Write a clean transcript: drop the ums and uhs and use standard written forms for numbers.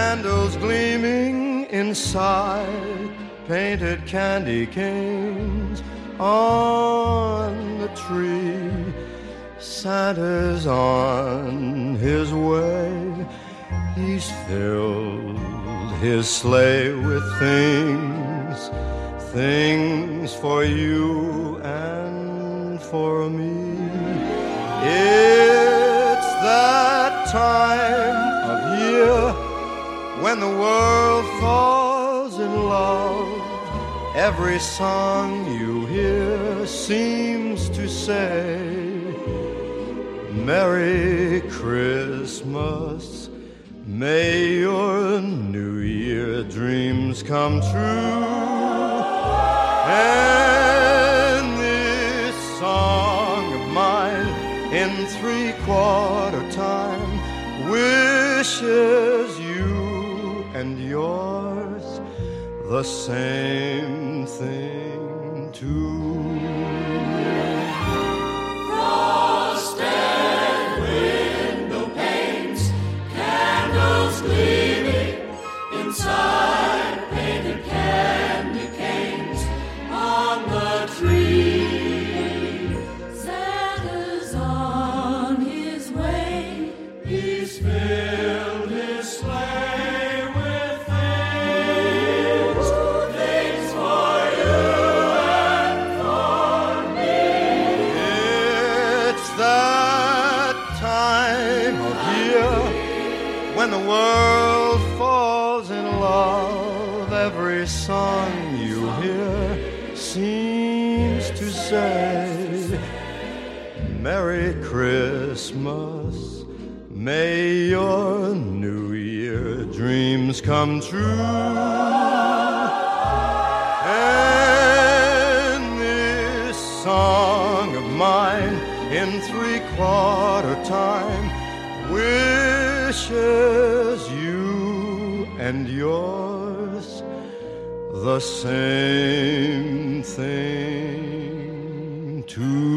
candles gleaming inside painted candy canes on the tree. Santa's on his way. He's filled his sleigh with things, things for you and for me. It's that time of year when the world falls in love. Every song you hear seems to say, Merry Christmas, may your New Year dreams come true. And this song of mine in 3/4 time wishes you and yours the same thing too. Frosted window panes, candles gleaming inside painted candy canes on the tree. Santa's on his way. He's filled his sleigh with things, things for you and for me. It's that time of year when the world falls in love. Every song you hear seems to say, Merry Christmas, may your New Year dreams come true. And this song of mine in 3/4 time wishes you and yours the same thing too.